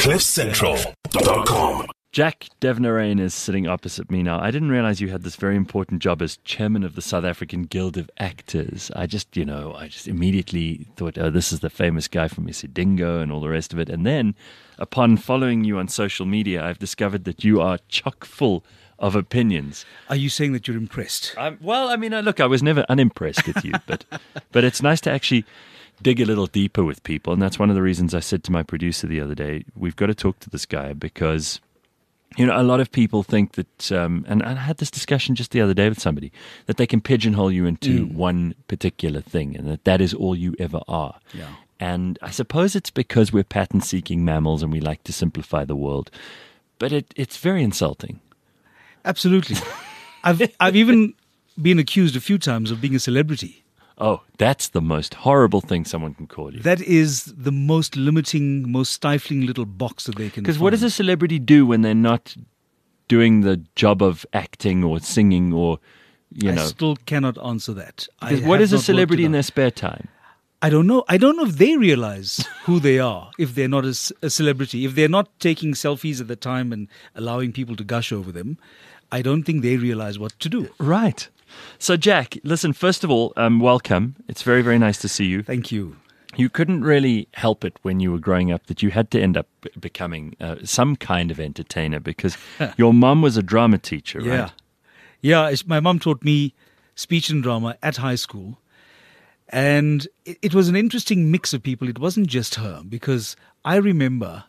CliffCentral.com. Jack Devnarain is sitting opposite me now. I didn't realize you had this very important job as chairman of the South African Guild of Actors. I just immediately thought, oh, this is the famous guy from Isidingo and all the rest of it. And then, upon following you on social media, I've discovered that you are chock full of opinions. Are you saying that you're impressed? Look, I was never unimpressed with you, but it's nice to actually dig a little deeper with people. And that's one of the reasons I said to my producer the other day, we've got to talk to this guy because... a lot of people think that, and I had this discussion just the other day with somebody, that they can pigeonhole you into one particular thing and that is all you ever are. Yeah. And I suppose it's because we're pattern-seeking mammals and we like to simplify the world. But it's very insulting. Absolutely. I've even been accused a few times of being a celebrity. Oh, that's the most horrible thing someone can call you. That is the most limiting, most stifling little box that they can Because what does a celebrity do when they're not doing the job of acting or singing or, I still cannot answer that. What is a celebrity in their spare time? I don't know. I don't know if they realize who they are, if they're not a celebrity. If they're not taking selfies at the time and allowing people to gush over them, I don't think they realize what to do. Right. So, Jack, listen, first of all, welcome. It's very, very nice to see you. Thank you. You couldn't really help it when you were growing up that you had to end up becoming some kind of entertainer because your mum was a drama teacher, right? Yeah, my mum taught me speech and drama at high school. And it was an interesting mix of people. It wasn't just her because I remember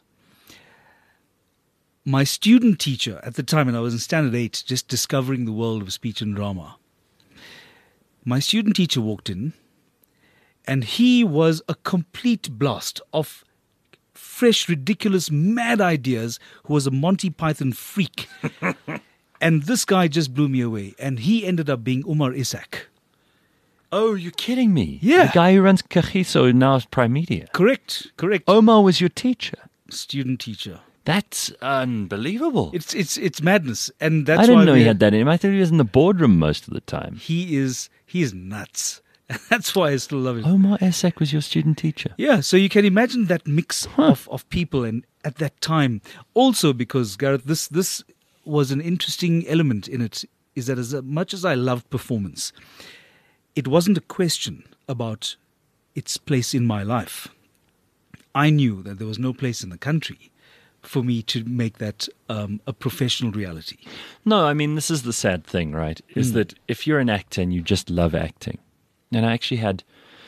my student teacher at the time, and I was in Standard 8, just discovering the world of speech and drama. My student teacher walked in, and he was a complete blast of fresh, ridiculous, mad ideas, who was a Monty Python freak. And this guy just blew me away, and he ended up being Umar Isak. Oh, you're kidding me. Yeah. The guy who runs Kagiso now is Prime Media. Correct. Omar was your teacher. Student teacher. That's unbelievable. It's madness, and that's I didn't why know he had that in him. I thought he was in the boardroom most of the time. He is nuts. That's why I still love him. Omar Isak was your student teacher. Yeah, so you can imagine that mix of people, and at that time, also because Gareth, this was an interesting element in it. Is that as much as I loved performance, it wasn't a question about its place in my life. I knew that there was no place in the country for me to make that a professional reality. No, I mean, this is the sad thing, right? Is that if you're an actor and you just love acting, and I actually had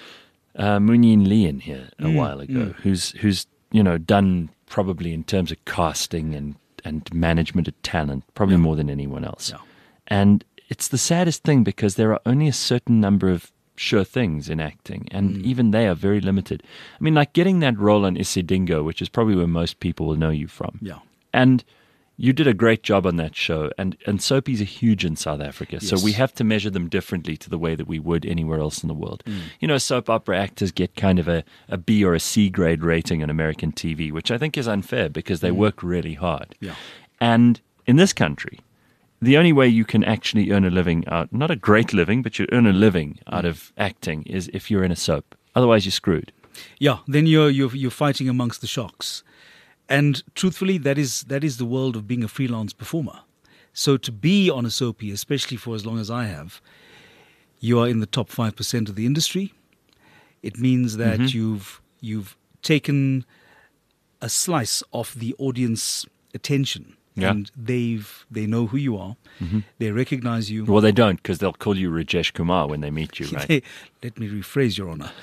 Moonyin Lee in here a while ago, who's done probably in terms of casting and management of talent, probably more than anyone else. Yeah. And it's the saddest thing because there are only a certain number of sure things in acting, and even they are very limited. I mean, like getting that role on Isidingo, which is probably where most people will know you from. Yeah. And you did a great job on that show, and soapies are huge in South Africa, so we have to measure them differently to the way that we would anywhere else in the world. Soap opera actors get kind of a B or a C grade rating on American TV, which I think is unfair because they work really hard. Yeah. And in this country, the only way you can actually earn a living out, not a great living, but you earn a living out of acting is if you're in a soap. Otherwise, you're screwed. Yeah, then you're fighting amongst the sharks. And truthfully, that is the world of being a freelance performer. So to be on a soapie, especially for as long as I have, you are in the top 5% of the industry. It means that you've taken a slice of the audience attention. Yeah. And they know who you are. They recognize you. Well, they don't, because they'll call you Rajesh Kumar when they meet you, right? Let me rephrase, Your Honor.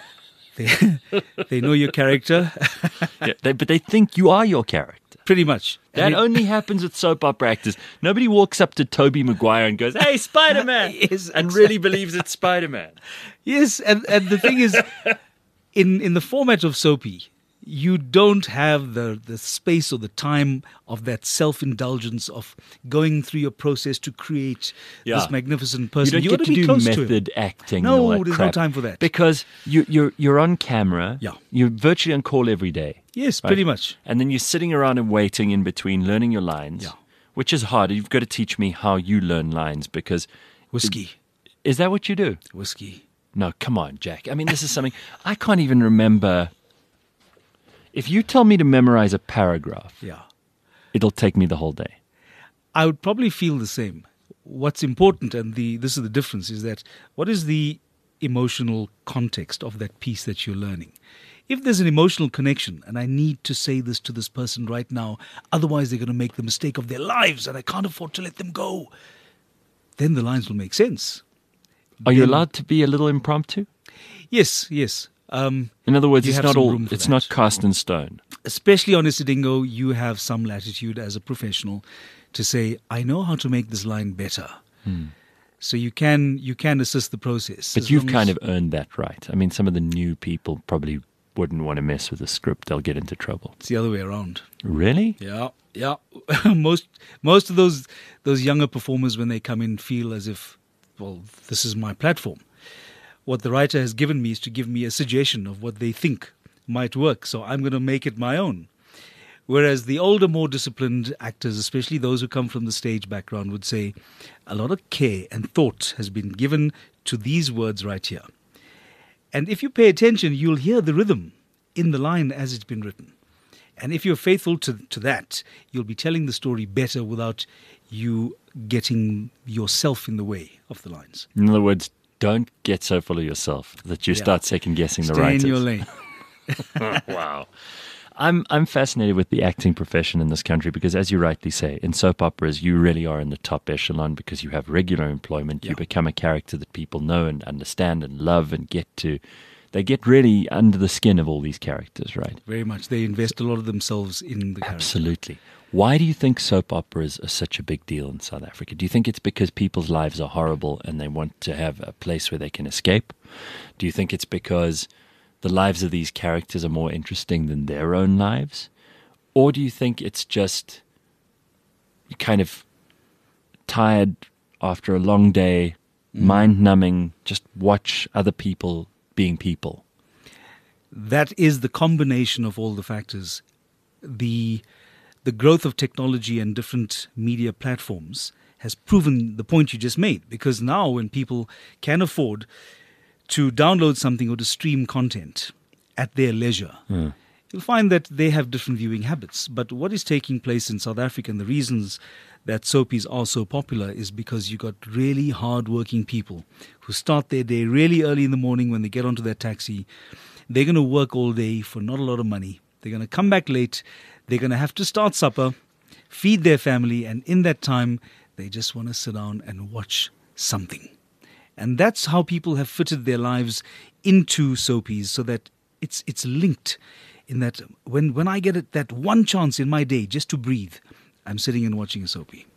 They know your character. But they think you are your character. Pretty much. That only happens with soap opera actors. Nobody walks up to Tobey Maguire and goes, "Hey, Spider-Man!" Yes, and really believes it's Spider-Man. Yes, and the thing is, in the format of soapy, you don't have the space or the time of that self-indulgence of going through your process to create this magnificent person. You don't get to do close method acting. No, and all that there's crap no time for that. Because you're on camera. Yeah. You're virtually on call every day. Yes, right? pretty much. And then you're sitting around and waiting in between learning your lines, which is hard. You've got to teach me how you learn lines because... Whiskey. Is that what you do? Whiskey. No, come on, Jack. I mean, this is something... I can't even remember... If you tell me to memorize a paragraph, Yeah. it'll take me the whole day. I would probably feel the same. What's important, and this is the difference, is that what is the emotional context of that piece that you're learning? If there's an emotional connection, and I need to say this to this person right now, otherwise they're going to make the mistake of their lives, and I can't afford to let them go, then the lines will make sense. Are you Then- allowed to be a little impromptu? Yes. In other words, You it's have not some all. room for It's that. not cast in stone. Especially on Isidingo, you have some latitude as a professional to say, I know how to make this line better. So you can assist the process. But as you've long kind as- of earned that right. I mean, some of the new people probably wouldn't want to mess with the script. They'll get into trouble. It's the other way around. Really? Yeah. most of those younger performers, when they come in, feel as if, well, this is my platform. What the writer has given me is to give me a suggestion of what they think might work, so I'm going to make it my own. Whereas the older, more disciplined actors, especially those who come from the stage background, would say a lot of care and thought has been given to these words right here. And if you pay attention, you'll hear the rhythm in the line as it's been written. And if you're faithful to that, you'll be telling the story better without you getting yourself in the way of the lines. In other words, don't get so full of yourself that you Yeah. start second guessing the Stay writers. in your lane. Wow. I'm fascinated with the acting profession in this country because, as you rightly say, in soap operas, you really are in the top echelon because you have regular employment. Yeah. You become a character that people know and understand and love and they get really under the skin of all these characters, right? Very much. They invest a lot of themselves in the character. Absolutely. Why do you think soap operas are such a big deal in South Africa? Do you think it's because people's lives are horrible and they want to have a place where they can escape? Do you think it's because the lives of these characters are more interesting than their own lives? Or do you think it's just you're kind of tired after a long day, mind-numbing, just watch other people being people? That is the combination of all the factors. The growth of technology and different media platforms has proven the point you just made, because now when people can afford to download something or to stream content at their leisure, you'll find that they have different viewing habits. But what is taking place in South Africa, and the reasons that soapies are so popular, is because you got really hard-working people who start their day really early in the morning. When they get onto their taxi, they're going to work all day for not a lot of money. They're going to come back late. They're going to have to start supper, feed their family, and in that time, they just want to sit down and watch something. And that's how people have fitted their lives into soapies, so that it's linked in that when I get that one chance in my day just to breathe, I'm sitting and watching a soapie.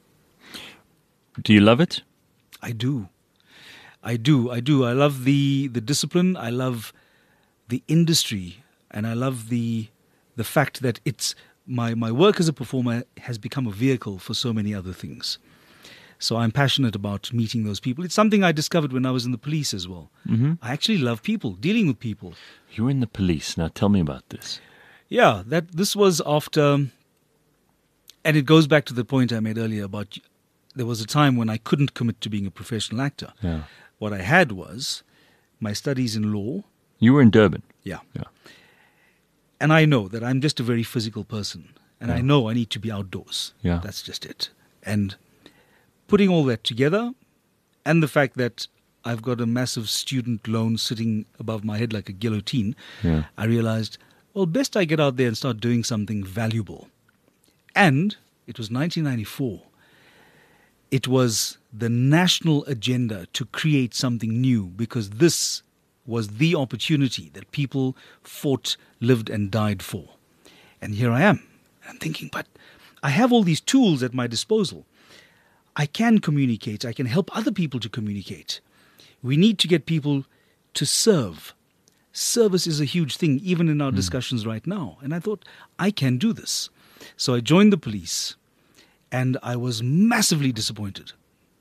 Do you love it? I do. I love the discipline. I love the industry, and I love the fact that it's my work as a performer has become a vehicle for so many other things. So I'm passionate about meeting those people. It's something I discovered when I was in the police as well. Mm-hmm. I actually love people, dealing with people. You were in the police. Now tell me about this. Yeah, this was after, and it goes back to the point I made earlier about there was a time when I couldn't commit to being a professional actor. Yeah. What I had was my studies in law. You were in Durban. Yeah. Yeah. And I know that I'm just a very physical person. And I know I need to be outdoors. Yeah. That's just it. And putting all that together, and the fact that I've got a massive student loan sitting above my head like a guillotine, Yeah. I realized, well, best I get out there and start doing something valuable. And it was 1994. It was the national agenda to create something new, because this was the opportunity that people fought, lived, and died for. And here I am. I'm thinking, but I have all these tools at my disposal. I can communicate. I can help other people to communicate. We need to get people to serve. Service is a huge thing, even in our discussions right now. And I thought, I can do this. So I joined the police, and I was massively disappointed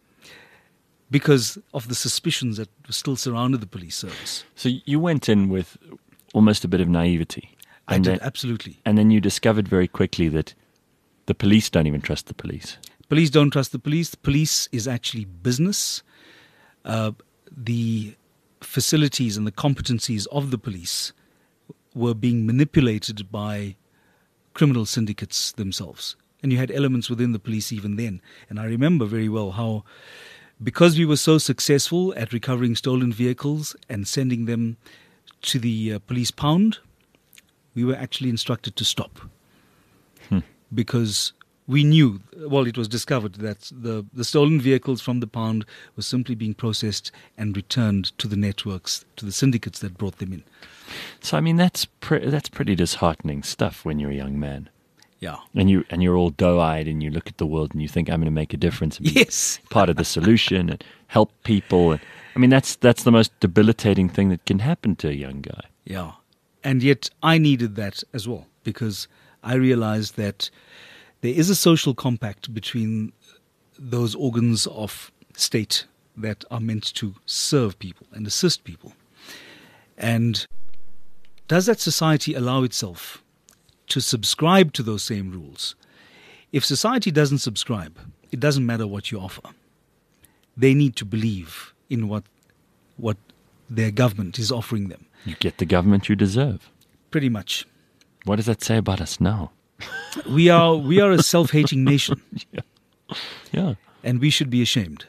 because of the suspicions that still surrounded the police service. So you went in with almost a bit of naivety. I did, absolutely. And then you discovered very quickly that the police don't even trust the police. Police don't trust the police. The police is actually business. The facilities and the competencies of the police were being manipulated by criminal syndicates themselves. And you had elements within the police even then. And I remember very well how, because we were so successful at recovering stolen vehicles and sending them to the police pound, we were actually instructed to stop. Because we knew, well, it was discovered that the stolen vehicles from the pound were simply being processed and returned to the networks, to the syndicates that brought them in. So, I mean, that's pretty disheartening stuff when you're a young man. Yeah. And you're all doe-eyed and you look at the world and you think, I'm going to make a difference and be Yes. part of the solution and help people. And I mean, that's the most debilitating thing that can happen to a young guy. Yeah. And yet I needed that as well, because I realized that there is a social compact between those organs of state that are meant to serve people and assist people. And does that society allow itself to subscribe to those same rules? If society doesn't subscribe, it doesn't matter what you offer. They need to believe in what their government is offering them. You get the government you deserve. Pretty much. What does that say about us now? We are a self-hating nation. Yeah. And we should be ashamed.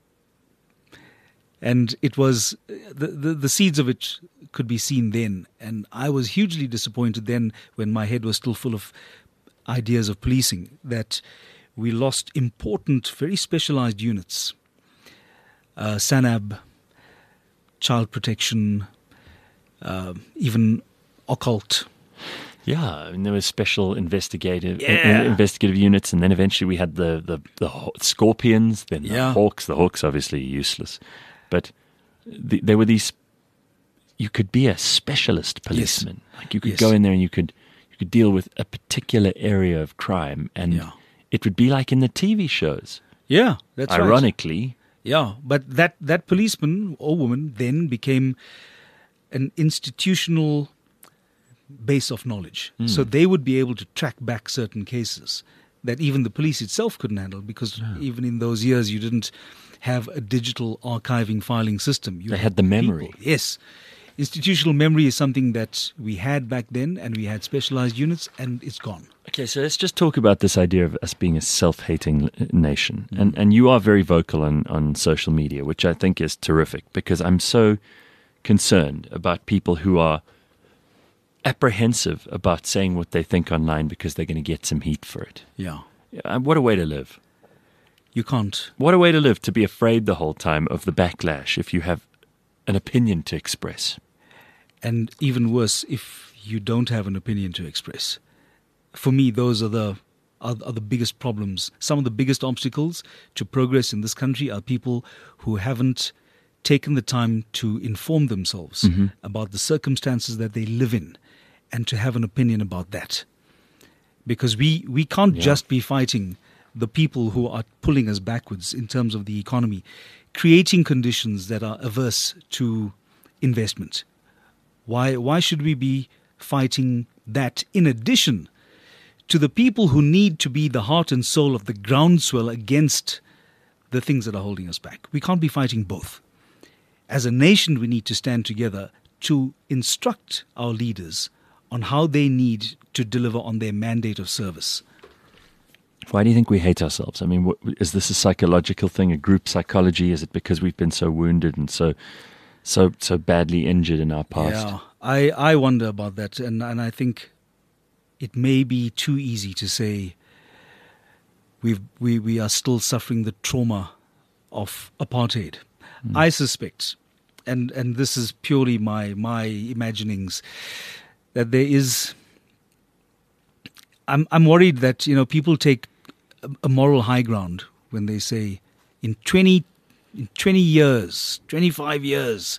And it was, the seeds of it could be seen then. And I was hugely disappointed then, when my head was still full of ideas of policing, that we lost important, very specialized units. SANAB, child protection, even occult. Yeah, and there was special investigative units, and then eventually we had the scorpions, then the hawks. The hawks obviously useless, but there were these. You could be a specialist policeman. Yes. Like you could go in there and you could deal with a particular area of crime, and it would be like in the TV shows. Yeah, that's ironically. Right. Yeah, but that policeman or woman then became an institutional base of knowledge. So they would be able to track back certain cases that even the police itself couldn't handle, because even in those years you didn't have a digital archiving filing system. They had the memory. People. Yes. Institutional memory is something that we had back then, and we had specialized units, and it's gone. Okay, so let's just talk about this idea of us being a self-hating nation. And you are very vocal on social media, which I think is terrific, because I'm so concerned about people who are apprehensive about saying what they think online because they're going to get some heat for it. Yeah. What a way to live. You can't. What a way to live, to be afraid the whole time of the backlash if you have an opinion to express. And even worse, if you don't have an opinion to express. For me, those are the biggest problems. Some of the biggest obstacles to progress in this country are people who haven't taken the time to inform themselves about the circumstances that they live in, and to have an opinion about that. Because we can't just be fighting the people who are pulling us backwards in terms of the economy, creating conditions that are averse to investment. Why should we be fighting that in addition to the people who need to be the heart and soul of the groundswell against the things that are holding us back? We can't be fighting both. As a nation, we need to stand together to instruct our leaders on how they need to deliver on their mandate of service. Why do you think we hate ourselves? I mean, is this a psychological thing, a group psychology? Is it because we've been so wounded and so badly injured in our past? Yeah, I wonder about that, and I think it may be too easy to say we are still suffering the trauma of apartheid. I suspect, and this is purely my imaginings, that there is. I'm worried that people take a moral high ground when they say in 20 years, 25 years,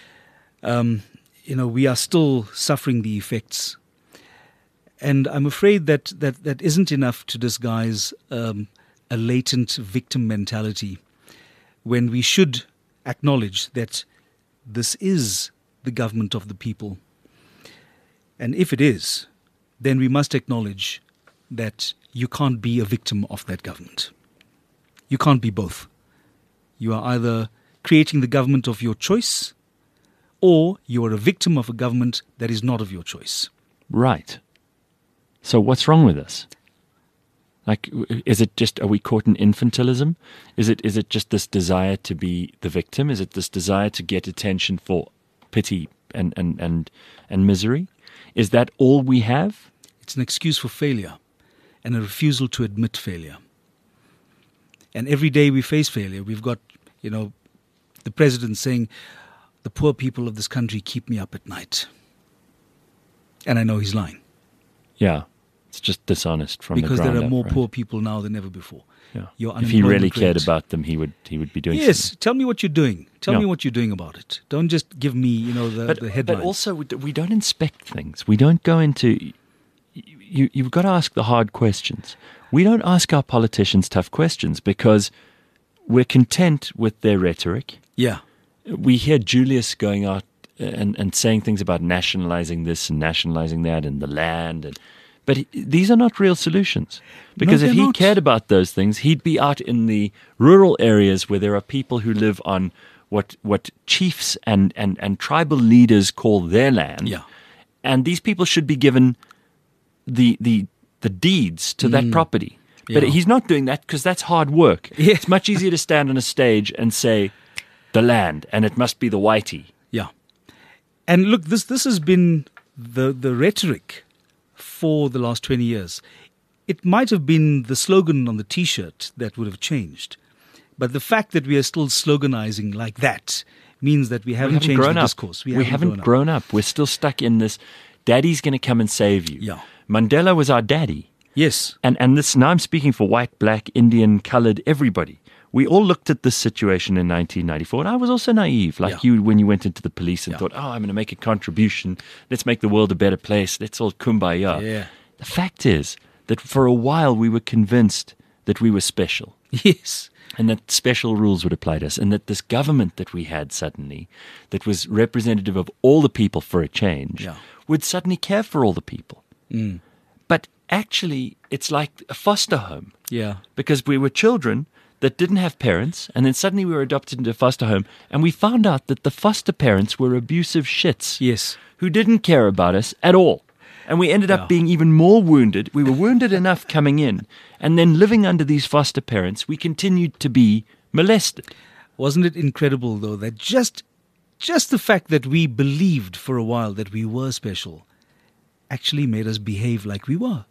we are still suffering the effects. And I'm afraid that isn't enough to disguise a latent victim mentality, when we should acknowledge that this is the government of the people. And if it is, then we must acknowledge that you can't be a victim of that government. You can't be both. You are either creating the government of your choice, or you are a victim of a government that is not of your choice. Right. So what's wrong with us? Like, is it just, are we caught in infantilism? Is it just this desire to be the victim? Is it this desire to get attention for pity and misery? Is that all we have? It's an excuse for failure and a refusal to admit failure. And every day we face failure. We've got, the president saying, the poor people of this country keep me up at night. And I know he's lying. Yeah. It's just dishonest from because the ground there are up, more right? poor people now than ever before. Yeah. Your If he really unemployment cared rate- about them, he would be doing Yes, something. tell me what you're doing. Tell Yeah. me what you're doing about it. Don't just give me, the headlines. But also, we don't inspect things. We don't go into... You've got to ask the hard questions. We don't ask our politicians tough questions because we're content with their rhetoric. Yeah. We hear Julius going out and saying things about nationalizing this and nationalizing that and the land. But these are not real solutions. Because No, if they're he not. cared about those things, he'd be out in the rural areas where there are people who live on what chiefs and tribal leaders call their land. Yeah. And these people should be given the deeds to that property. But Yeah. he's not doing that because that's hard work. Yeah. It's much easier to stand on a stage and say, the land, and it must be the whitey. Yeah. And look, this has been the rhetoric for the last 20 years. It might have been the slogan on the T-shirt that would have changed. But the fact that we are still sloganizing like that means that we haven't changed grown the up. discourse. We haven't grown up. We're still stuck in this, daddy's going to come and save you. Yeah. Mandela was our daddy. Yes. And this, now I'm speaking for white, black, Indian, colored, everybody. We all looked at this situation in 1994, and I was also naive, like Yeah. you, when you went into the police and Yeah. thought, I'm going to make a contribution. Let's make the world a better place. Let's all kumbaya. Yeah. The fact is that for a while we were convinced that we were special Yes. and that special rules would apply to us, and that this government that we had suddenly, that was representative of all the people for a change, Yeah. would suddenly care for all the people. But actually, it's like a foster home. Yeah. Because we were children that didn't have parents, and then suddenly we were adopted into a foster home, and we found out that the foster parents were abusive shits Yes. who didn't care about us at all. And we ended Yeah. up being even more wounded. We were wounded enough coming in, and then living under these foster parents, we continued to be molested. Wasn't it incredible, though, that just the fact that we believed for a while that we were special actually made us behave like we were?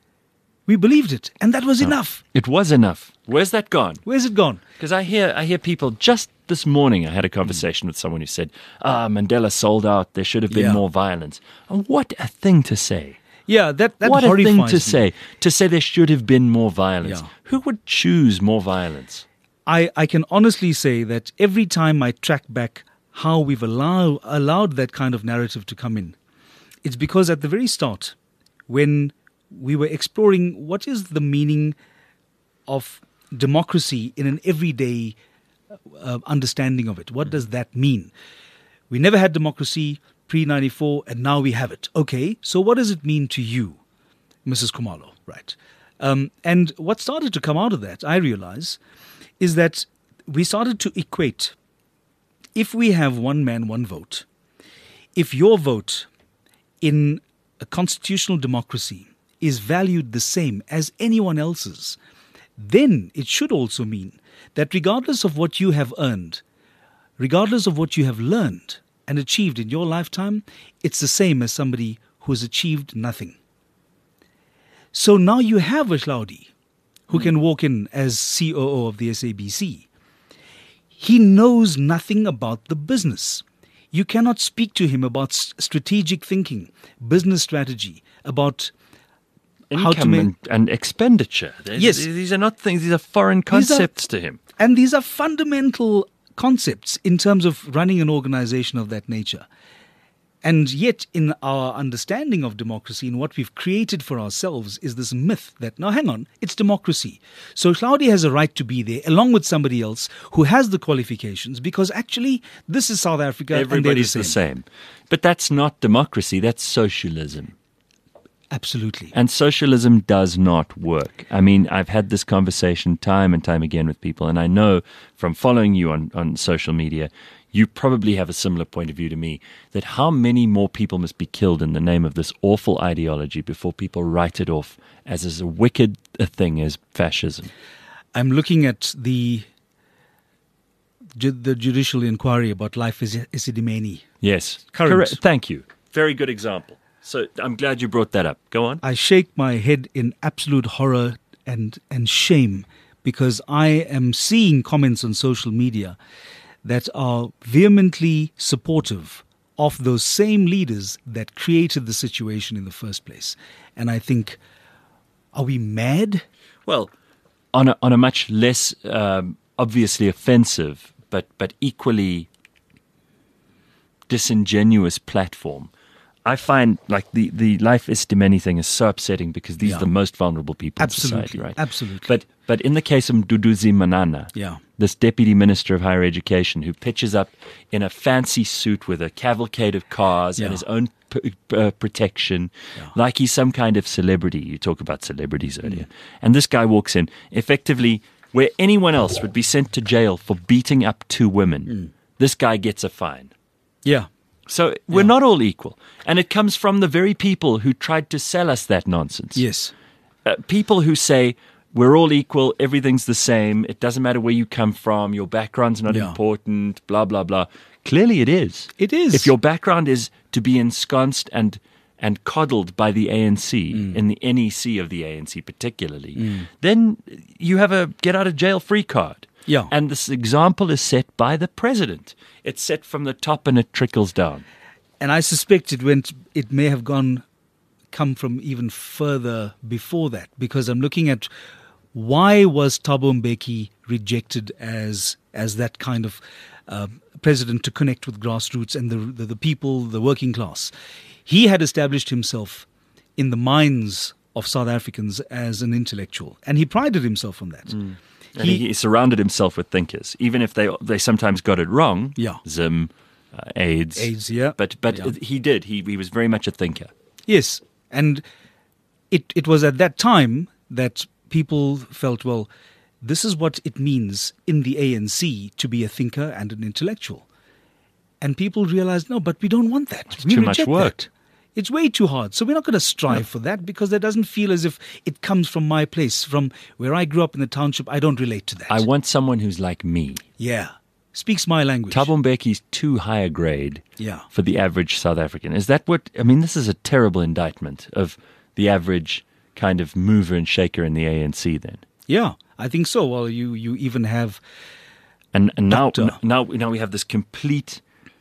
We believed it, and that was enough. It was enough. Where's that gone? Where's it gone? Because I hear people, just this morning I had a conversation with someone who said, Mandela sold out, there should have been Yeah. more violence. And what a thing to say. Yeah, that What a horrifies thing me. to say there should have been more violence. Yeah. Who would choose more violence? I can honestly say that every time I track back how we've allowed that kind of narrative to come in, it's because at the very start, when we were exploring what is the meaning of democracy in an everyday understanding of it, what does that mean? We never had democracy pre-94, and now we have it. Okay, so what does it mean to you, Mrs. Khumalo? Right. And what started to come out of that, I realize, is that we started to equate, if we have one man, one vote, if your vote in a constitutional democracy is valued the same as anyone else's, then it should also mean that regardless of what you have earned, regardless of what you have learned and achieved in your lifetime, it's the same as somebody who has achieved nothing. So now you have a Hlaudi who can walk in as COO of the SABC. He knows nothing about the business. You cannot speak to him about strategic thinking, business strategy, about how to Income make... and expenditure. Yes. These are not things, these are foreign These are- concepts to him. And these are fundamental concepts in terms of running an organization of that nature. And yet, in our understanding of democracy and what we've created for ourselves is this myth that, now hang on, it's democracy. So Hlaudi has a right to be there along with somebody else who has the qualifications, because actually this is South Africa and Everybody's they're the same. But that's not democracy, that's socialism. Absolutely. And socialism does not work. I mean, I've had this conversation time and time again with people, and I know from following you on social media, you probably have a similar point of view to me, that how many more people must be killed in the name of this awful ideology before people write it off as a wicked a thing as fascism. I'm looking at the judicial inquiry about Life Isidimeni. Yes. Current. Correct. Thank you. Very good example. So I'm glad you brought that up. Go on. I shake my head in absolute horror and shame, because I am seeing comments on social media that are vehemently supportive of those same leaders that created the situation in the first place. And I think, are we mad? Well, on a much less obviously offensive but equally disingenuous platform, I find like the Life Isidimeni thing is so upsetting because these are the most vulnerable people in society, right? Absolutely. But in the case of Duduzi Manana, this Deputy Minister of Higher Education who pitches up in a fancy suit with a cavalcade of cars and his own protection, like he's some kind of celebrity. You talk about celebrities earlier. And this guy walks in, effectively, where anyone else would be sent to jail for beating up two women, this guy gets a fine. Yeah. So we're not all equal. And it comes from the very people who tried to sell us that nonsense. Yes. People who say, we're all equal, everything's the same, it doesn't matter where you come from, your background's not important, blah, blah, blah. Clearly it is. It is. If your background is to be ensconced and coddled by the ANC, in the NEC of the ANC particularly, then you have a get-out-of-jail-free card. Yeah. And this example is set by the president. It's set from the top and it trickles down. And I suspect it may have come from even further before that, because I'm looking at why was Thabo Mbeki rejected as that kind of president to connect with grassroots and the people, the working class. He had established himself in the minds of South Africans as an intellectual, and he prided himself on that. And he surrounded himself with thinkers, even if they sometimes got it wrong. Yeah. Zim, AIDS. AIDS, yeah. But he did. He was very much a thinker. Yes. And it was at that time that people felt, well, this is what it means in the ANC to be a thinker and an intellectual. And people realized, no, but we don't want that. It's too much work. That. It's way too hard. So we're not going to strive for that, because that doesn't feel as if it comes from my place, from where I grew up in the township. I don't relate to that. I want someone who's like me. Yeah. Speaks my language. Thabo Mbeki's too high a grade Yeah. for the average South African. Is that what, I mean, this is a terrible indictment of the average kind of mover and shaker in the ANC then. Yeah, I think so. Well, you even have... And now we have this complete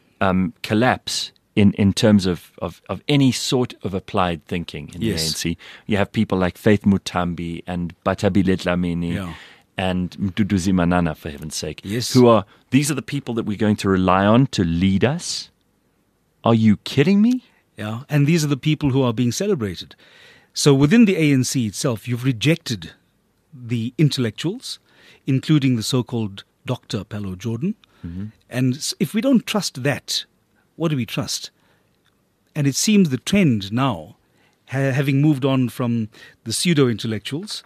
collapse in terms of any sort of applied thinking in the ANC. You have people like Faith Mutambi and Batabile Dlamini and Duduzi Manana, for heaven's sake, these are the people that we're going to rely on to lead us? Are you kidding me? Yeah, and these are the people who are being celebrated. So within the ANC itself, you've rejected the intellectuals, including the so-called Dr. Pallo Jordan. Mm-hmm. And if we don't trust that, what do we trust? And it seems the trend now, having moved on from the pseudo-intellectuals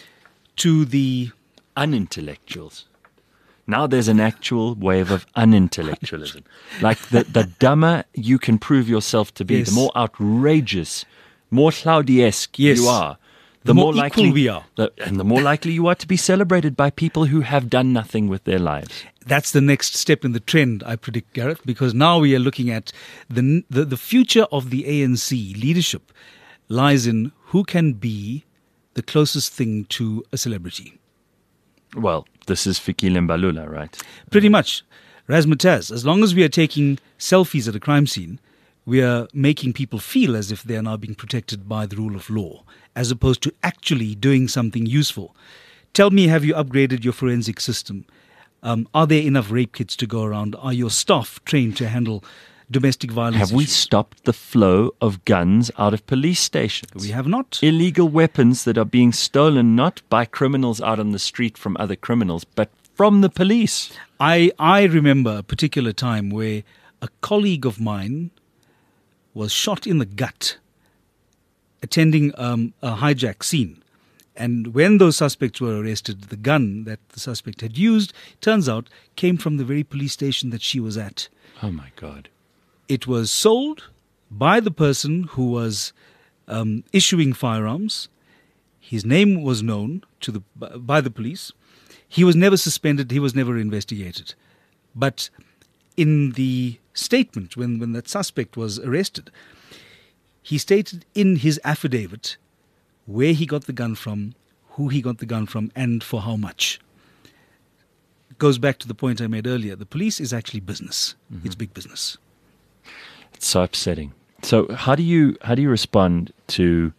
to the unintellectuals. Now there's an actual wave of unintellectualism. Like the dumber you can prove yourself to be, the more outrageous, more Claudiesque you are, the more likely we are. And the more likely you are to be celebrated by people who have done nothing with their lives. That's the next step in the trend, I predict, Gareth, because now we are looking at the future of the ANC leadership lies in who can be the closest thing to a celebrity. Well, this is Fikile Mbalula, right? Pretty much. Razzmatazz, as long as we are taking selfies at a crime scene, we are making people feel as if they are now being protected by the rule of law, as opposed to actually doing something useful. Tell me, have you upgraded your forensic system? Are there enough rape kits to go around? Are your staff trained to handle domestic violence Have we issues? stopped the flow of guns out of police stations? We have not. Illegal weapons that are being stolen not by criminals out on the street from other criminals, but from the police. I remember a particular time where a colleague of mine was shot in the gut attending a hijack scene. And when those suspects were arrested, the gun that the suspect had used, turns out, came from the very police station that she was at. Oh, my God. It was sold by the person who was issuing firearms. His name was known by the police. He was never suspended. He was never investigated. But in the statement, when that suspect was arrested, he stated in his affidavit where he got the gun from, who he got the gun from, and for how much. It goes back to the point I made earlier. The police is actually business. Mm-hmm. It's big business. It's so upsetting. So how do you respond to,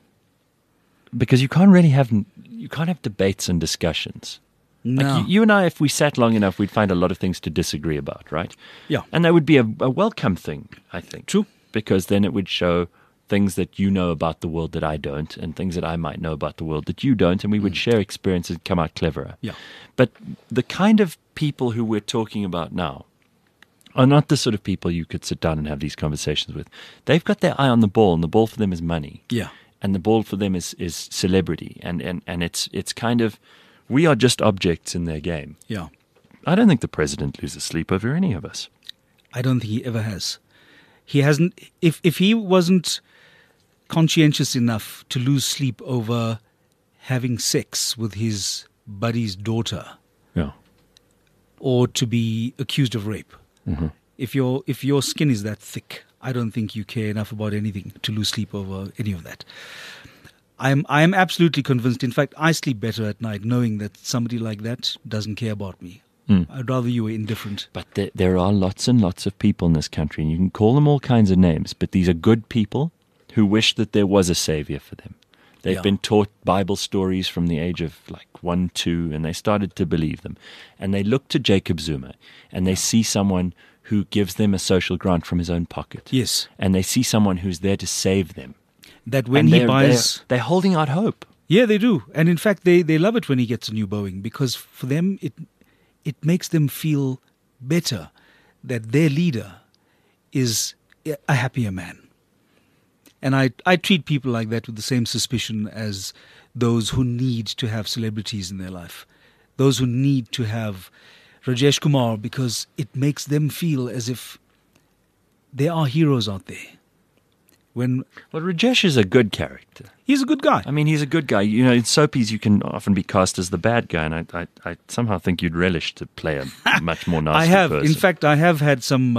because you can't have debates and discussions. No. Like you and I, if we sat long enough, we'd find a lot of things to disagree about, right? Yeah. And that would be a welcome thing, I think. True. Because then it would show things that you know about the world that I don't, and things that I might know about the world that you don't, and we would share experiences and come out cleverer. Yeah. But the kind of people who we're talking about now are not the sort of people you could sit down and have these conversations with. They've got their eye on the ball, and the ball for them is money. Yeah. And the ball for them is celebrity. And it's kind of, we are just objects in their game. Yeah. I don't think the president loses sleep over any of us. I don't think he ever has. He hasn't. If he wasn't conscientious enough to lose sleep over having sex with his buddy's daughter, Yeah. or to be accused of rape, Mm-hmm. if your skin is that thick, I don't think you care enough about anything to lose sleep over any of that. I am absolutely convinced. In fact, I sleep better at night knowing that somebody like that doesn't care about me. I'd rather you were indifferent. But there are lots and lots of people in this country, and you can call them all kinds of names, but these are good people who wish that there was a savior for them. They've Yeah. been taught Bible stories from the age of like 1, 2, and they started to believe them. And they look to Jacob Zuma, and they see someone who gives them a social grant from his own pocket. Yes. And they see someone who's there to save them. That when And he buys... they're holding out hope. Yeah, they do. And in fact, they love it when he gets a new Boeing, because for them, it makes them feel better that their leader is a happier man. And I treat people like that with the same suspicion as those who need to have celebrities in their life. Those who need to have Rajesh Kumar, because it makes them feel as if there are heroes out there. Well, Rajesh is a good character. He's a good guy. I mean, he's a good guy. You know, in soapies, you can often be cast as the bad guy, and I somehow think you'd relish to play a much more nasty I have. person. In fact, I have had some...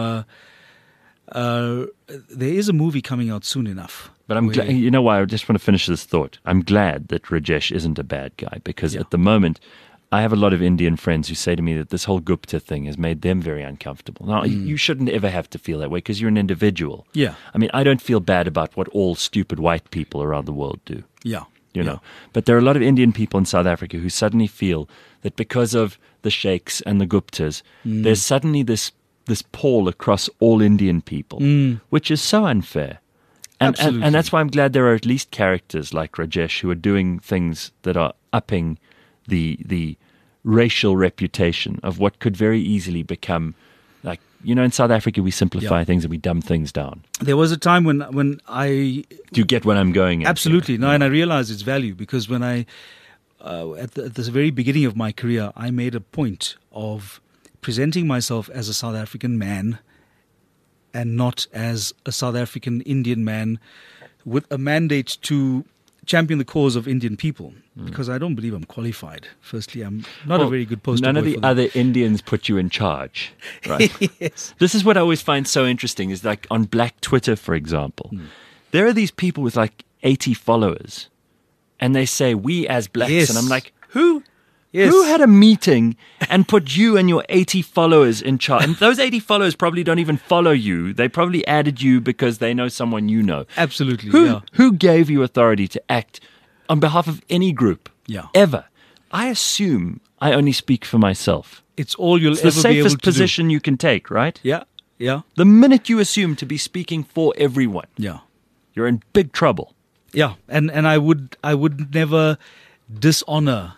there is a movie coming out soon enough. But I'm glad, you know why? I just want to finish this thought. I'm glad that Rajesh isn't a bad guy, because at the moment, I have a lot of Indian friends who say to me that this whole Gupta thing has made them very uncomfortable. Now, you shouldn't ever have to feel that way, because you're an individual. Yeah. I mean, I don't feel bad about what all stupid white people around the world do. Yeah. You know, but there are a lot of Indian people in South Africa who suddenly feel that because of the Sheikhs and the Guptas, there's suddenly this pall across all Indian people, which is so unfair. And that's why I'm glad there are at least characters like Rajesh who are doing things that are upping the racial reputation of what could very easily become, like, you know, in South Africa we simplify things and we dumb things down. There was a time when I... Do you get what I'm going at? Absolutely. No, and I realized its value, because when I, at the very beginning of my career, I made a point of presenting myself as a South African man and not as a South African Indian man with a mandate to champion the cause of Indian people, because I don't believe I'm qualified. Firstly, I'm not a very good poster boy. None of the other Indians put you in charge, right? Yes. This is what I always find so interesting, is like on Black Twitter, for example, there are these people with like 80 followers, and they say, we as blacks, Yes. and I'm like, who? Yes. Who had a meeting and put you and your 80 followers in charge? And those 80 followers probably don't even follow you. They probably added you because they know someone you know. Absolutely, Who gave you authority to act on behalf of any group? Yeah. Ever? I assume I only speak for myself. It's all you'll It's the ever be able to safest position you can take, right? do. Yeah, yeah, The minute you assume to be speaking for everyone, yeah. you're in big trouble. Yeah, and I would never dishonor,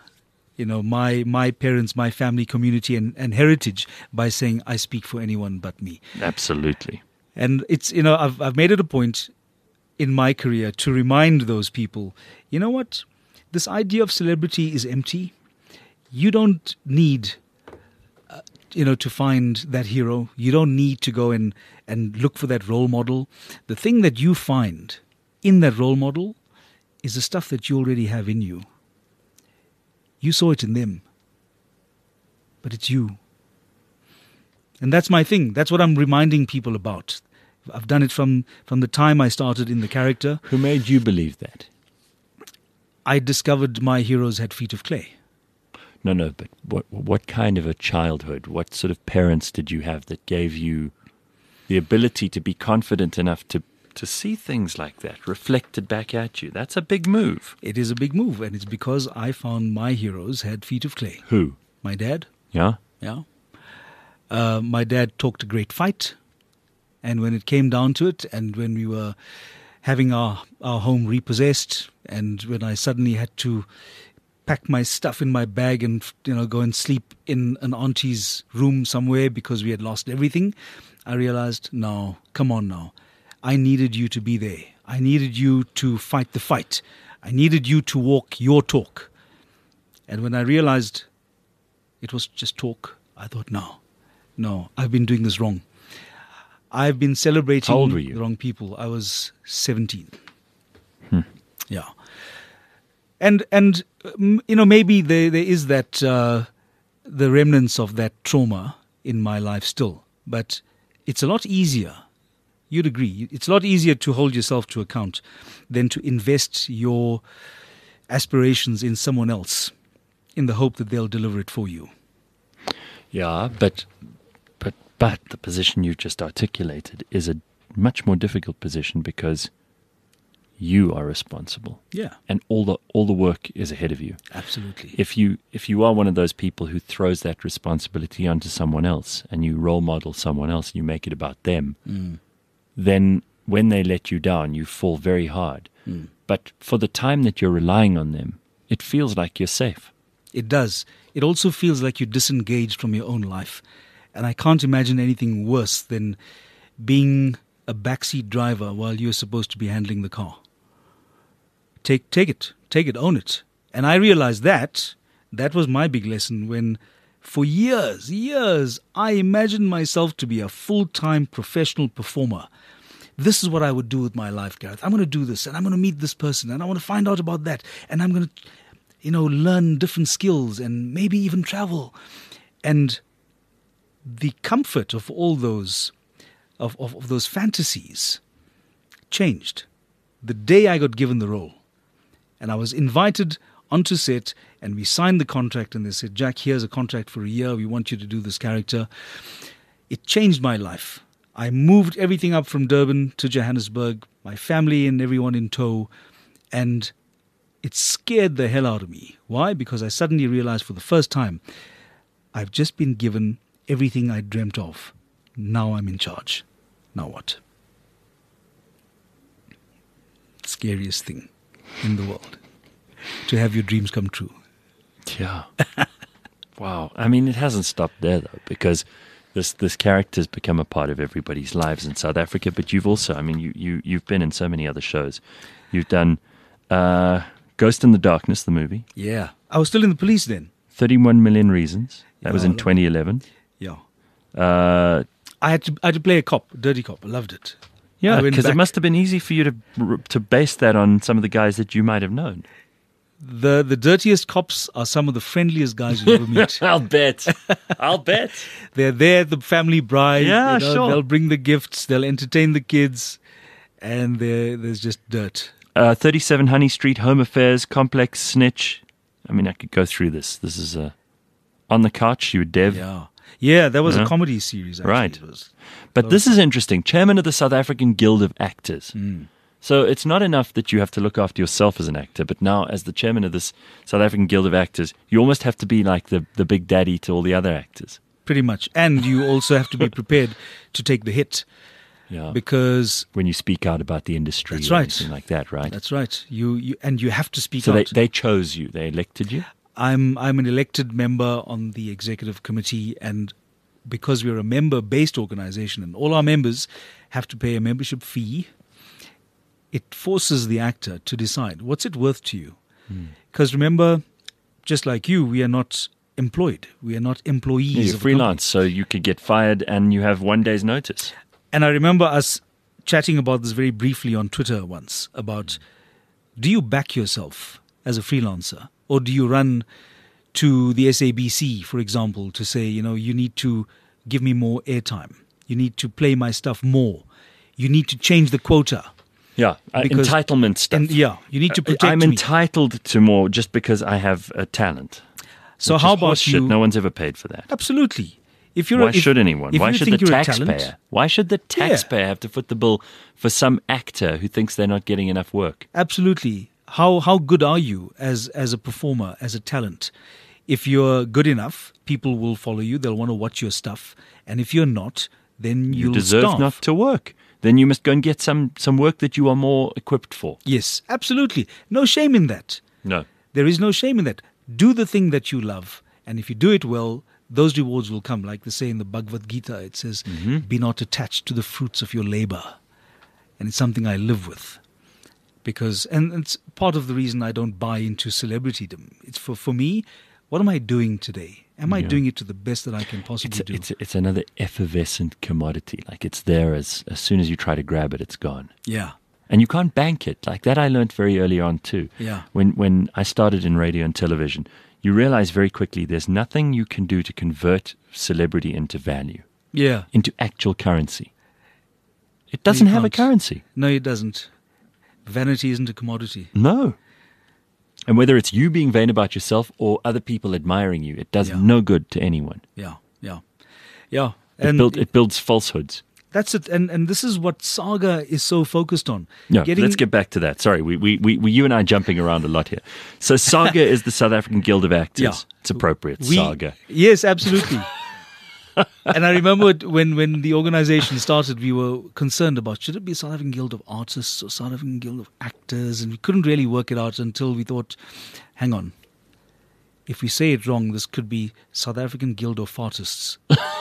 my parents, my family, community, and heritage by saying I speak for anyone but me. Absolutely. And it's I've made it a point in my career to remind those people, you know what, this idea of celebrity is empty. You don't need, to find that hero. You don't need to go and look for that role model. The thing that you find in that role model is the stuff that you already have in you. You saw it in them, but it's you. And that's my thing. That's what I'm reminding people about. I've done it from the time I started in the character. Who made you believe that? I discovered my heroes had feet of clay. No, but what kind of a childhood, what sort of parents did you have that gave you the ability to be confident enough to see things like that reflected back at you? That's a big move. It is a big move, and it's because I found my heroes had feet of clay. Who? My dad. Yeah? Yeah. My dad talked a great fight, and when it came down to it, and when we were having our home repossessed, and when I suddenly had to pack my stuff in my bag and go and sleep in an auntie's room somewhere because we had lost everything, I realized, no, come on now. I needed you to be there. I needed you to fight the fight. I needed you to walk your talk. And when I realized it was just talk, I thought, no, I've been doing this wrong. I've been celebrating How old were you? the wrong people. I was 17. Yeah. And maybe there is that the remnants of that trauma in my life still, but it's a lot easier. You'd agree. It's a lot easier to hold yourself to account than to invest your aspirations in someone else in the hope that they'll deliver it for you. Yeah, but the position you've just articulated is a much more difficult position because you are responsible. Yeah. And all the work is ahead of you. Absolutely. If you are one of those people who throws that responsibility onto someone else and you role model someone else and you make it about them, then when they let you down, you fall very hard. But for the time that you're relying on them, it feels like you're safe. It does. It also feels like you're disengaged from your own life. And I can't imagine anything worse than being a backseat driver while you're supposed to be handling the car. Take it, own it. And I realized that was my big lesson when for years, I imagined myself to be a full-time professional performer. This is what I would do with my life, Gareth. I'm going to do this, and I'm going to meet this person, and I want to find out about that, and I'm going to, learn different skills and maybe even travel. And the comfort of all those, of those fantasies changed the day I got given the role. And I was invited onto set, and we signed the contract, and they said, Jack, here's a contract for a year. We want you to do this character. It changed my life. I moved everything up from Durban to Johannesburg, my family and everyone in tow, and it scared the hell out of me. Why? Because I suddenly realized for the first time, I've just been given everything I dreamt of. Now I'm in charge. Now what? Scariest thing in the world. To have your dreams come true. Yeah. Wow. I mean, it hasn't stopped there, though, because this character's become a part of everybody's lives in South Africa. But you've also, I mean, you've been in so many other shows. You've done Ghost in the Darkness, the movie. Yeah. I was still in the police then. 31 Million Reasons. That was in 2011. Yeah. I I had to play a cop, a dirty cop. I loved it. Yeah, because it must have been easy for you to base that on some of the guys that you might have known. The dirtiest cops are some of the friendliest guys you'll ever meet. I'll bet. They're there, the family bride. Yeah, sure. They'll bring the gifts. They'll entertain the kids. And there's just dirt. 37 Honey Street, Home Affairs, Complex, Snitch. I mean, I could go through this. This is On the Couch, you were Dev. Yeah, that was a comedy series, actually. Right. But this is interesting. Chairman of the South African Guild of Actors. So it's not enough that you have to look after yourself as an actor, but now as the chairman of this South African Guild of Actors, you almost have to be like the big daddy to all the other actors. Pretty much. And you also have to be prepared to take the hit. Yeah. Because when you speak out about the industry that's or right. anything like that, right? That's right. You have to speak out. So they chose you. They elected you? I'm an elected member on the executive committee, and because we're a member-based organization and all our members have to pay a membership fee, it forces the actor to decide, what's it worth to you? Because remember, just like you, we are not employed. We are not employees. You're of a company. freelance, so you could get fired and you have 1 day's notice. And I remember us chatting about this very briefly on Twitter once about, do you back yourself as a freelancer, or do you run to the SABC, for example, to say, you need to give me more airtime. You need to play my stuff more. You need to change the quota. Yeah, Because- entitlement stuff. And you need to protect I'm me. entitled to more just because I have a talent. So Which how is about horse shit. you? No one's ever paid for that. Absolutely. If you're Why should anyone? if Why you should think the you're a taxpayer? talent- Why should the taxpayer have to foot the bill for some actor who thinks they're not getting enough work? Absolutely. How good are you as a performer, as a talent? If you're good enough, people will follow you. They'll want to watch your stuff. And if you're not, then You you'll deserve starve. not to work. Then you must go and get some work that you are more equipped for. Yes, absolutely. No shame in that. No. There is no shame in that. Do the thing that you love. And if you do it well, those rewards will come. Like they say in the Bhagavad Gita, it says, be not attached to the fruits of your labor. And it's something I live with. And it's part of the reason I don't buy into celebritydom. It's for me, what am I doing today? Am I doing it to the best that I can possibly do? It's another effervescent commodity. Like it's there as soon as you try to grab it, it's gone. Yeah. And you can't bank it. Like that I learned very early on too. Yeah. When I started in radio and television, you realize very quickly there's nothing you can do to convert celebrity into value, Yeah. into actual currency. It doesn't have a can't. currency. No, it doesn't. Vanity isn't a commodity. No. And whether it's you being vain about yourself or other people admiring you, it does Yeah. no good to anyone. Yeah. Yeah. Yeah. It builds falsehoods. That's it. And this is what Saga is so focused on. No, let's get back to that. Sorry, we you and I are jumping around a lot here. So Saga is the South African Guild of Actors. Yeah. It's appropriate, Saga. Yes, absolutely. And I remember when the organization started, we were concerned about, should it be South African Guild of Artists or South African Guild of Actors? And we couldn't really work it out until we thought, hang on, if we say it wrong, this could be South African Guild of Fartists.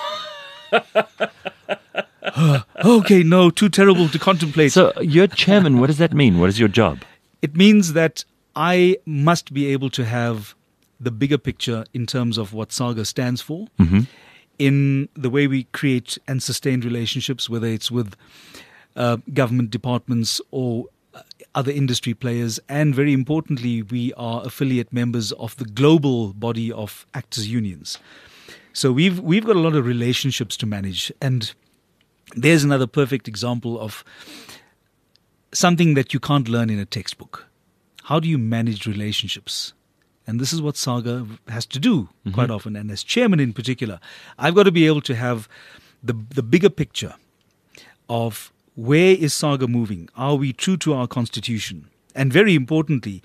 Okay, no, too terrible to contemplate. So you're chairman. What does that mean? What is your job? It means that I must be able to have the bigger picture in terms of what Saga stands for, in the way we create and sustain relationships, whether it's with government departments or other industry players. And very importantly, we are affiliate members of the global body of actors' unions. So we've got a lot of relationships to manage. And there's another perfect example of something that you can't learn in a textbook. How do you manage relationships? And this is what Saga has to do quite often. And as chairman in particular, I've got to be able to have the bigger picture of where is Saga moving? Are we true to our constitution? And very importantly,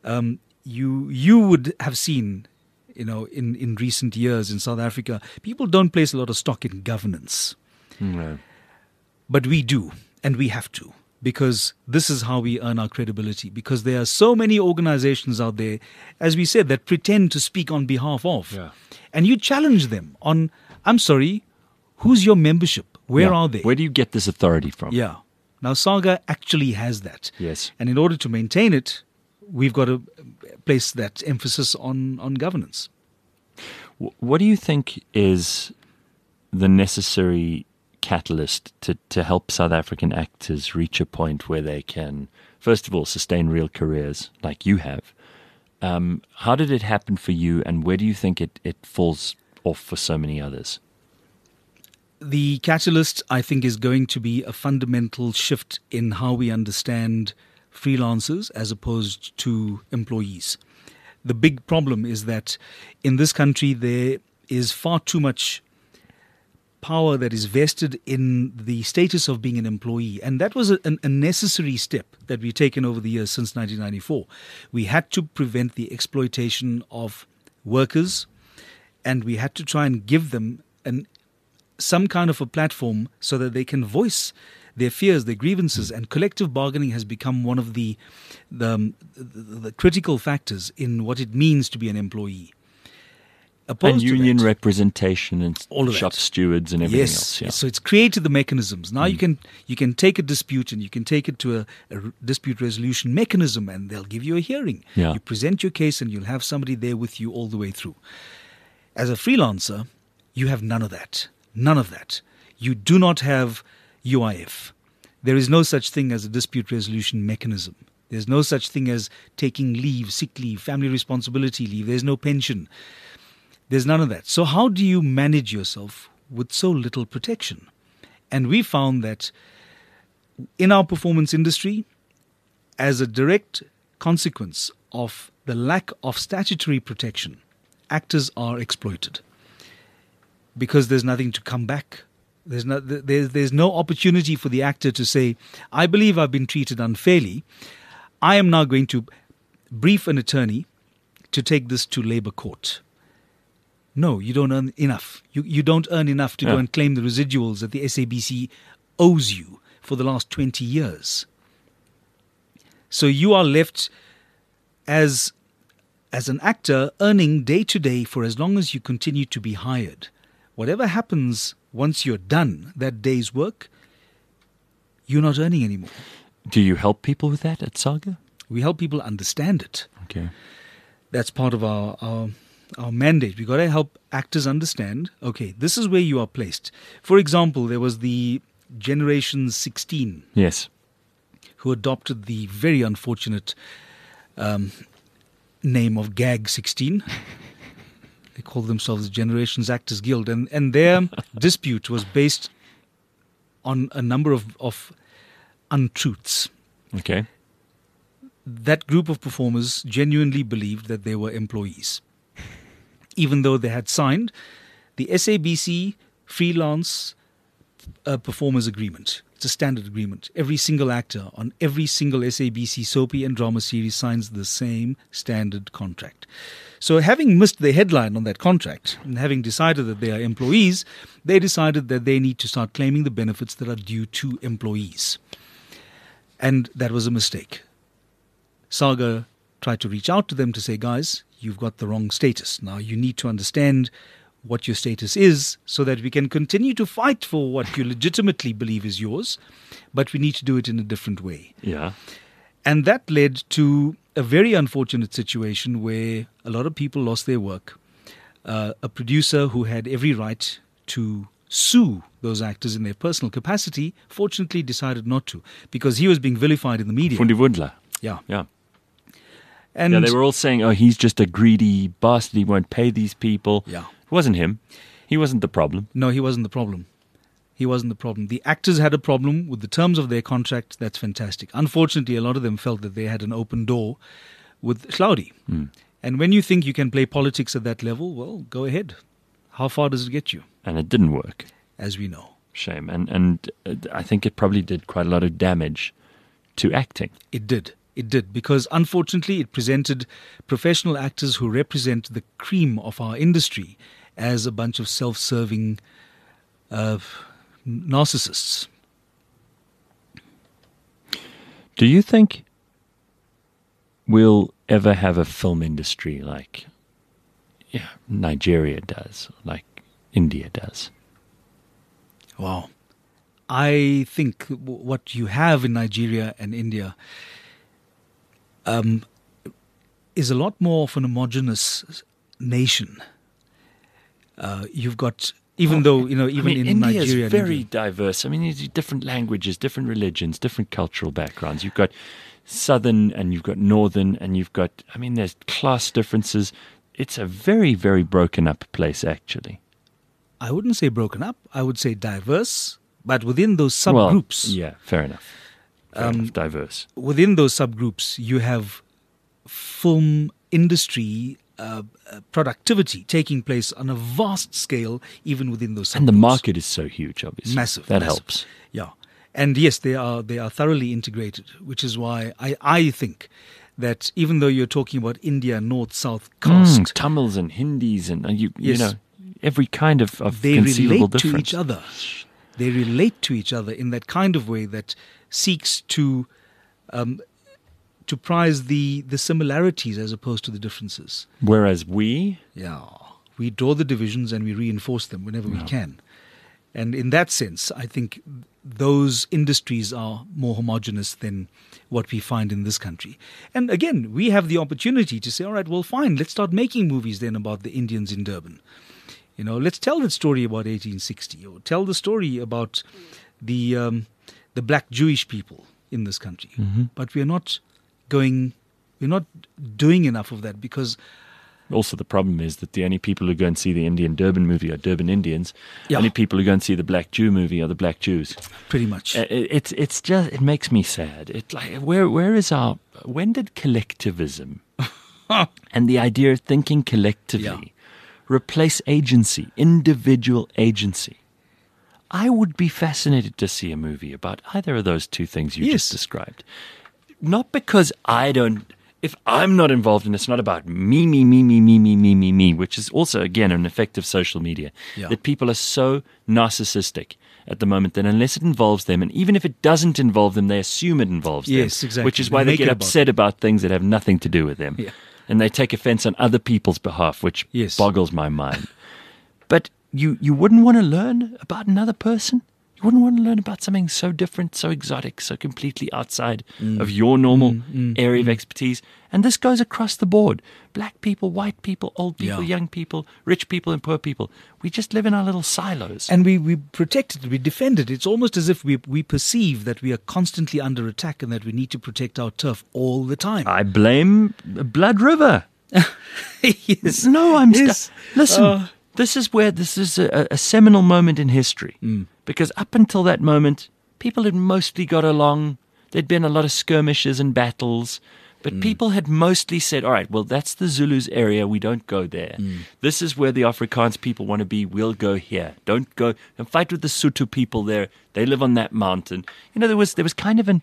you would have seen, in recent years in South Africa, people don't place a lot of stock in governance. No. But we do, and we have to, because this is how we earn our credibility. Because there are so many organizations out there, as we said, that pretend to speak on behalf of. Yeah. And you challenge them on, I'm sorry, who's your membership? Where are they? Where do you get this authority from? Yeah. Now, Saga actually has that. Yes. And in order to maintain it, we've got to place that emphasis on governance. What do you think is the necessary catalyst to help South African actors reach a point where they can, first of all, sustain real careers like you have? How did it happen for you, and where do you think it falls off for so many others? The catalyst, I think, is going to be a fundamental shift in how we understand freelancers as opposed to employees. The big problem is that in this country there is far too much power that is vested in the status of being an employee. And that was a necessary step that we've taken over the years since 1994. We had to prevent the exploitation of workers, and we had to try and give them some kind of a platform so that they can voice their fears, their grievances, and collective bargaining has become one of the critical factors in what it means to be an employee. opposed And to union that. representation and All of shop that. stewards and everything Yes, else. Yeah. so it's created the mechanisms. Now you can take a dispute and you can take it to a dispute resolution mechanism, and they'll give you a hearing. Yeah. You present your case, and you'll have somebody there with you all the way through. As a freelancer, you have none of that. None of that. You do not have UIF. There is no such thing as a dispute resolution mechanism. There's no such thing as taking leave, sick leave, family responsibility leave. There's no pension. There's none of that. So how do you manage yourself with so little protection? And we found that in our performance industry, as a direct consequence of the lack of statutory protection, actors are exploited because there's nothing to come back. There's no opportunity for the actor to say, I believe I've been treated unfairly. I am now going to brief an attorney to take this to labor court. No, you don't earn enough. You don't earn enough to go and claim the residuals that the SABC owes you for the last 20 years. So you are left as an actor earning day to day for as long as you continue to be hired. Whatever happens once you're done that day's work, you're not earning anymore. Do you help people with that at Saga? We help people understand it. Okay. That's part of our mandate. We've got to help actors understand, okay, this is where you are placed. For example, there was the Generation 16 Yes. who adopted the very unfortunate name of Gag 16. They call themselves the Generations Actors Guild. And their dispute was based on a number of untruths. Okay. That group of performers genuinely believed that they were employees, even though they had signed the SABC freelance performers agreement. It's a standard agreement. Every single actor on every single SABC soapy and drama series signs the same standard contract. So having missed the headline on that contract and having decided that they are employees, they decided that they need to start claiming the benefits that are due to employees. And that was a mistake. Saga tried to reach out to them to say, guys, you've got the wrong status. Now you need to understand what your status is so that we can continue to fight for what you legitimately believe is yours, but we need to do it in a different way. Yeah. And that led to a very unfortunate situation where a lot of people lost their work. A producer who had every right to sue those actors in their personal capacity, fortunately decided not to, because he was being vilified in the media. Fundi Wundler. Yeah. Yeah. And Yeah, they were all saying, oh, he's just a greedy bastard. He won't pay these people. Yeah. It wasn't him. He wasn't the problem. No, he wasn't the problem. He wasn't the problem. The actors had a problem with the terms of their contract. That's fantastic. Unfortunately, a lot of them felt that they had an open door with Hlaudi. And when you think you can play politics at that level, well, go ahead. How far does it get you? And it didn't work. As we know. Shame. And I think it probably did quite a lot of damage to acting. It did. It did, because unfortunately it presented professional actors who represent the cream of our industry as a bunch of self-serving narcissists. Do you think we'll ever have a film industry like Nigeria does, like India does? Wow. I think what you have in Nigeria and India is a lot more of an homogenous nation. You've got, even though, in India Nigeria, is very diverse. I mean, there's different languages, different religions, different cultural backgrounds. You've got southern and you've got northern and you've got, there's class differences. It's a very, very broken up place, actually. I wouldn't say broken up. I would say diverse, but within those subgroups. Well, yeah, fair enough. Fair enough, diverse. Within those subgroups, you have film industry productivity taking place on a vast scale, even within those subgroups. And the market is so huge, obviously. Massive. That massive. helps. Yeah. And yes, they are thoroughly integrated, which is why I think that even though you're talking about India, North-South caste, Tamils and Hindis and, Yes. every kind of they conceivable relate to difference. each other. They relate to each other in that kind of way that seeks to prize the similarities as opposed to the differences. Whereas we, Yeah. we draw the divisions and we reinforce them whenever we can. And in that sense, I think those industries are more homogenous than what we find in this country. And again, we have the opportunity to say, all right, well, fine, let's start making movies then about the Indians in Durban. Let's tell the story about 1860, or tell the story about the black Jewish people in this country. But we're not doing enough of that, because also the problem is that the only people who go and see the Indian Durban movie are Durban Indians. Yeah. Only people who go and see the Black Jew movie are the Black Jews. Pretty much. It's just, it makes me sad. It's like, when did collectivism and the idea of thinking collectively replace agency, individual agency? I would be fascinated to see a movie about either of those two things you just described. Not because if I'm not involved, and it's not about me, which is also, again, an effect of social media, that people are so narcissistic at the moment that unless it involves them, and even if it doesn't involve them, they assume it involves them. Yes, exactly. Which is why they get upset about things that have nothing to do with them. Yeah. And they take offense on other people's behalf, which boggles my mind. But you wouldn't want to learn about another person? You wouldn't want to learn about something so different, so exotic, so completely outside of your normal area of expertise. And this goes across the board. Black people, white people, old people, young people, rich people and poor people. We just live in our little silos. And we protect it, we defend it. It's almost as if we perceive that we are constantly under attack and that we need to protect our turf all the time. I blame Blood River. Yes. No, listen. This is a seminal moment in history. Because up until that moment, people had mostly got along. There'd been a lot of skirmishes and battles. But people had mostly said, all right, well, that's the Zulus' area. We don't go there. This is where the Afrikaans people want to be. We'll go here. Don't go and fight with the Sotho people there. They live on that mountain. There was kind of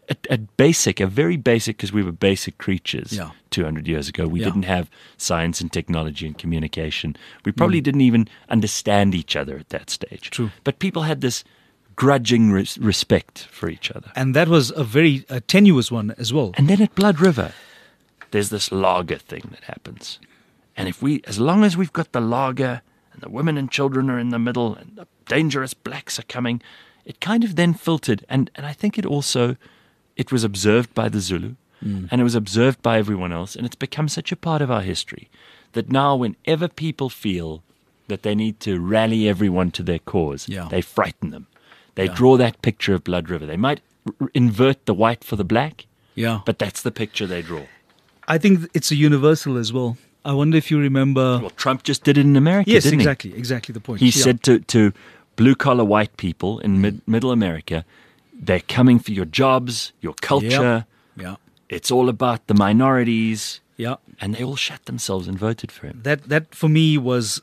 a very basic, because we were basic creatures 200 years ago. We didn't have science and technology and communication. We probably didn't even understand each other at that stage. True. But people had this grudging respect for each other. And that was a very tenuous one as well. And then at Blood River, there's this lager thing that happens. And as long as we've got the lager and the women and children are in the middle and the dangerous blacks are coming, it kind of then filtered. And I think it was observed by the Zulu, and it was observed by everyone else. And it's become such a part of our history that now whenever people feel that they need to rally everyone to their cause, they frighten them. They draw that picture of Blood River. They might invert the white for the black, but that's the picture they draw. I think it's a universal as well. I wonder if you remember... Well, Trump just did it in America, didn't he? Yes, exactly the point. He said to blue-collar white people in middle America, they're coming for your jobs, your culture. Yeah. It's all about the minorities. Yeah. And they all shut themselves and voted for him. That for me was...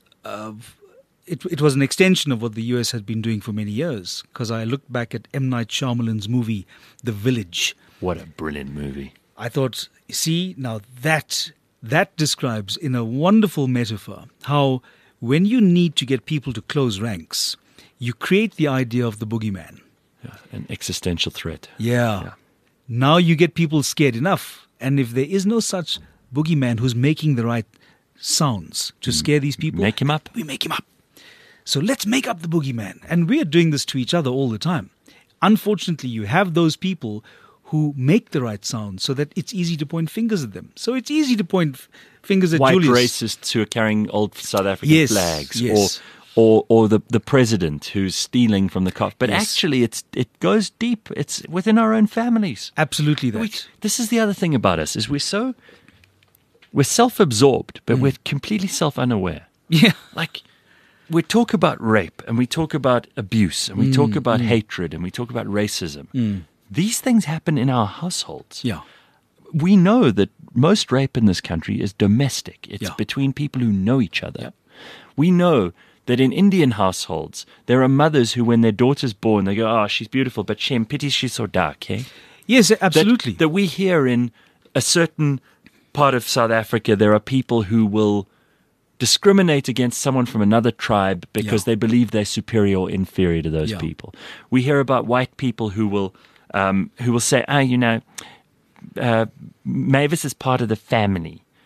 It was an extension of what the US had been doing for many years, because I looked back at M. Night Shyamalan's movie, The Village. What a brilliant movie. I thought, see, now that describes in a wonderful metaphor how when you need to get people to close ranks, you create the idea of the boogeyman. Yeah, an existential threat. Yeah. Now you get people scared enough. And if there is no such boogeyman who's making the right sounds to scare these people, make him up. We make him up. So let's make up the boogeyman. And we are doing this to each other all the time. Unfortunately, you have those people who make the right sound so that it's easy to point fingers at them. So it's easy to point fingers at white Julius. Racists who are carrying old South African flags. Yes. Or the president who's stealing from the cop. But actually, it goes deep. It's within our own families. Absolutely that. This is the other thing about us, is we're self-absorbed, but we're completely self-unaware. Yeah. Like, we talk about rape, and we talk about abuse, and we talk about hatred, and we talk about racism. These things happen in our households. Yeah. We know that most rape in this country is domestic. It's Yeah. between people who know each other. Yeah. We know that in Indian households, there are mothers who, when their daughter's born, they go, oh, she's beautiful, but shame, pity she's so dark, eh? Yes, absolutely. That we hear in a certain part of South Africa, there are people who will discriminate against someone from another tribe because they believe they're superior or inferior to those people. We hear about white people who will say, Mavis is part of the family.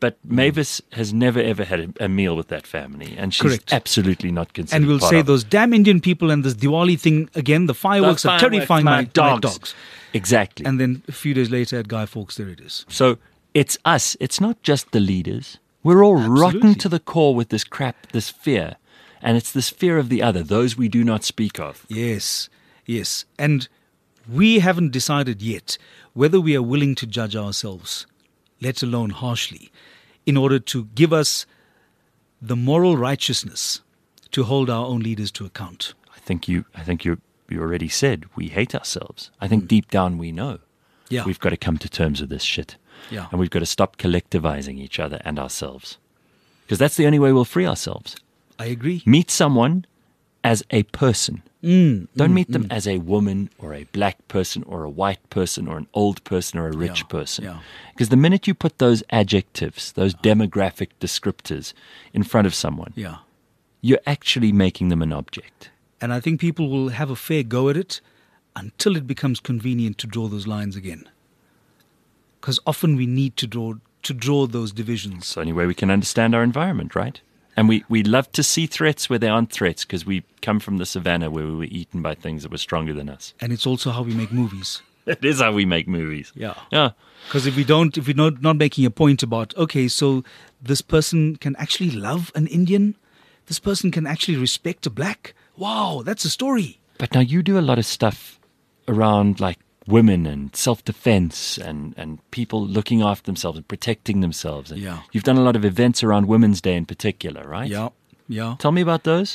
But Mavis has never ever had a meal with that family, and she's Correct. absolutely not considered. And we'll part say of those damn Indian people and this Diwali thing again. The fireworks are terrifying my dogs. Exactly. And then a few days later at Guy Fawkes, there it is. So it's us. It's not just the leaders. We're all rotten Absolutely. to the core with this crap, this fear, and it's this fear of the other, those we do not speak of. Yes, yes. And we haven't decided yet whether we are willing to judge ourselves, let alone harshly, in order to give us the moral righteousness to hold our own leaders to account. I think you already said we hate ourselves. I think deep down we know. Yeah. We've got to come to terms with this shit. Yeah. And we've got to stop collectivizing each other and ourselves. Because that's the only way we'll free ourselves. I agree. Meet someone as a person. Don't meet them as a woman or a black person or a white person or an old person or a rich Yeah, person. yeah. Because the minute you put those adjectives, those demographic descriptors in front of someone, Yeah. you're actually making them an object. And I think people will have a fair go at it until it becomes convenient to draw those lines again. Because often we need to draw those divisions. It's the only way we can understand our environment, right? And we love to see threats where there aren't threats because we come from the savannah where we were eaten by things that were stronger than us. And it's also how we make movies. It is how we make movies. Yeah. Yeah. Because if we're not making a point about, okay, so this person can actually love an Indian, this person can actually respect a black. Wow, that's a story. But now you do a lot of stuff around like women and self-defense and people looking after themselves and protecting themselves. And Yeah. You've done a lot of events around Women's Day in particular, right? Yeah. Tell me about those.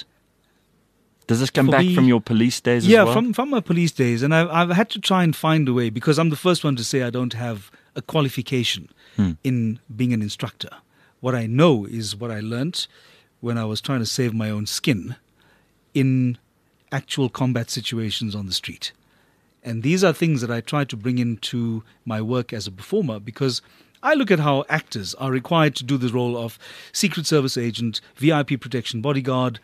Does this come For back me- from your police days as Yeah, well? from my police days. And I've had to try and find a way, because I'm the first one to say I don't have a qualification in being an instructor. What I know is what I learnt when I was trying to save my own skin in actual combat situations on the street. And these are things that I try to bring into my work as a performer, because I look at how actors are required to do the role of Secret Service agent, VIP protection bodyguard,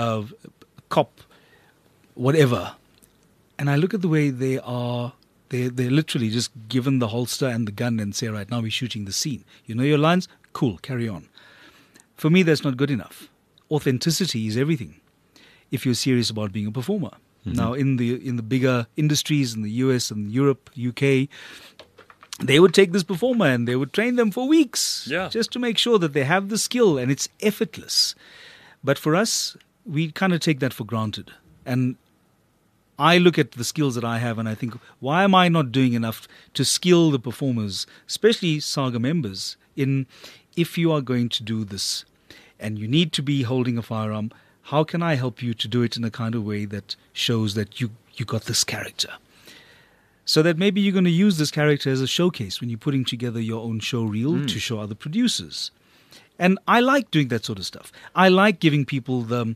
cop, whatever. And I look at the way they're literally just given the holster and the gun and say, right, now we're shooting the scene. You know your lines? Cool, carry on. For me, that's not good enough. Authenticity is everything if you're serious about being a performer. Now, in the bigger industries in the US and Europe, UK, they would take this performer and they would train them for weeks just to make sure that they have the skill and it's effortless. But for us, we kind of take that for granted. And I look at the skills that I have and I think, why am I not doing enough to skill the performers, especially Saga members, in if you are going to do this and you need to be holding a firearm, how can I help you to do it in a kind of way that shows that you got this character? So that maybe you're going to use this character as a showcase when you're putting together your own show reel to show other producers. And I like doing that sort of stuff. I like giving people the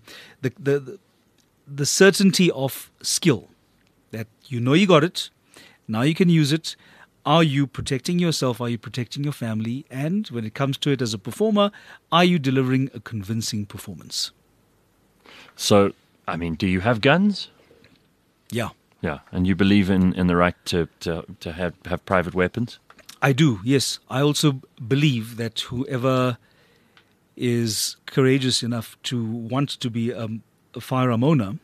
certainty of skill, that you know you got it, now you can use it. Are you protecting yourself? Are you protecting your family? And when it comes to it as a performer, are you delivering a convincing performance? So, I mean, do you have guns? Yeah, Yeah. And you believe in the right to have private weapons? I do, yes. I also believe that whoever is courageous enough to want to be a firearm owner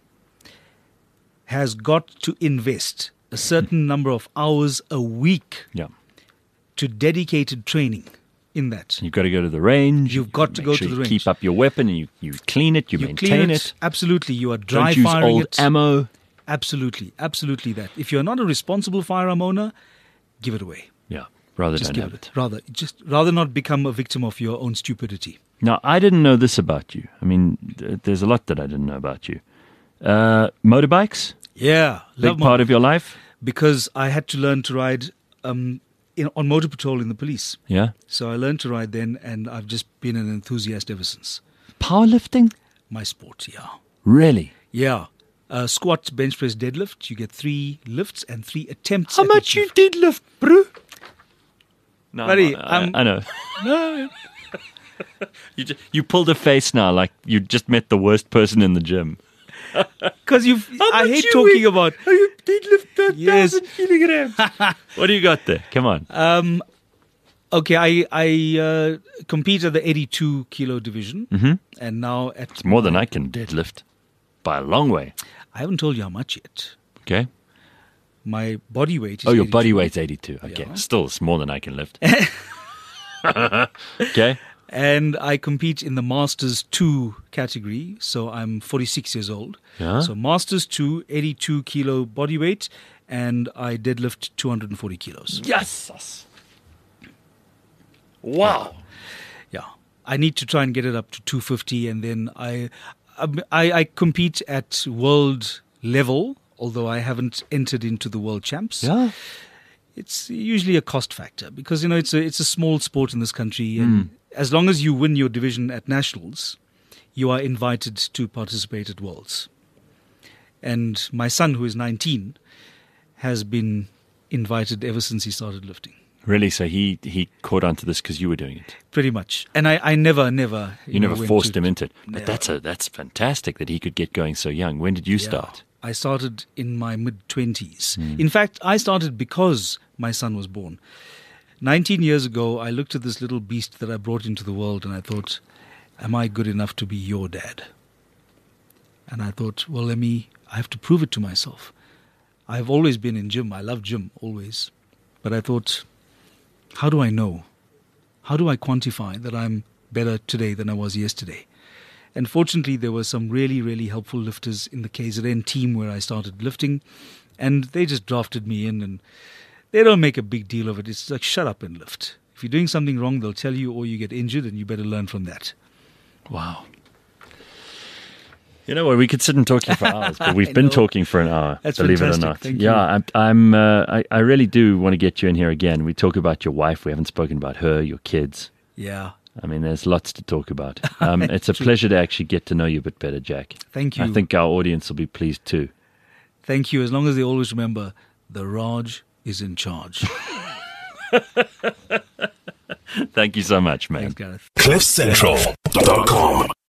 has got to invest a certain number of hours a week Yeah. to dedicated training in that. You've got to go to the range. You've got to Make go sure to the you range. Keep up your weapon and you clean it, you maintain clean it. Absolutely. You are dry Don't use firing old it. ammo. Absolutely. Absolutely that. If you're not a responsible firearm owner, give it away. Yeah. Rather Just don't give have it. it. Rather not become a victim of your own stupidity. Now, I didn't know this about you. I mean, there's a lot that I didn't know about you. Motorbikes? Yeah. Big part of your life? Because I had to learn to ride on motor patrol in the police. Yeah. So I learned to ride then, and I've just been an enthusiast ever since. Powerlifting? My sport, yeah. Really? Yeah. Squat, bench press, deadlift. You get 3 lifts and 3 attempts. How at much each you lift. did lift, bro? No, Buddy, I know. No. You pulled a face now like you just met the worst person in the gym. Because I hate talking about. You did lift 1,000 Yes. kilograms. What do you got there? Come on. Okay, I compete at the 82 kilo division, and now at It's more than I can deadlift by a long way. I haven't told you how much yet. Okay. My body weight is Oh, your 82. body weight's 82. Okay. Yeah. Still, it's more than I can lift. Okay. And I compete in the Masters 2 category, so I'm 46 years old. Yeah. So Masters 2, 82 kilo body weight, and I deadlift 240 kilos. Yes. Wow. Yeah. I need to try and get it up to 250, and then I compete at world level, although I haven't entered into the world champs. Yeah. It's usually a cost factor because, it's a small sport in this country, and as long as you win your division at nationals, you are invited to participate at worlds. And my son, who is 19, has been invited ever since he started lifting. Really? So he caught on to this because you were doing it. Pretty much. And I never You never went forced to- him into it. But Yeah. that's fantastic that he could get going so young. When did you Yeah. start? I started in my mid-20s. In fact, I started because my son was born. 19 years ago, I looked at this little beast that I brought into the world and I thought, am I good enough to be your dad? And I thought, well, I have to prove it to myself. I've always been in gym. I love gym, always. But I thought, how do I know? How do I quantify that I'm better today than I was yesterday? And fortunately, there were some really, really helpful lifters in the KZN team where I started lifting. And they just drafted me in, and they don't make a big deal of it. It's like, shut up and lift. If you're doing something wrong, they'll tell you, or you get injured, and you better learn from that. Wow. You know what? We could sit and talk to you for hours, but we've been know. talking for an hour. That's believe fantastic. it or not. Thank yeah, I really do want to get you in here again. We talk about your wife. We haven't spoken about her, your kids. Yeah. I mean, there's lots to talk about. It's a pleasure to actually get to know you a bit better, Jack. Thank you. I think our audience will be pleased too. Thank you. As long as they always remember, the Raj is in charge. Thank you so much, man. Thanks, Gareth. CliffCentral.com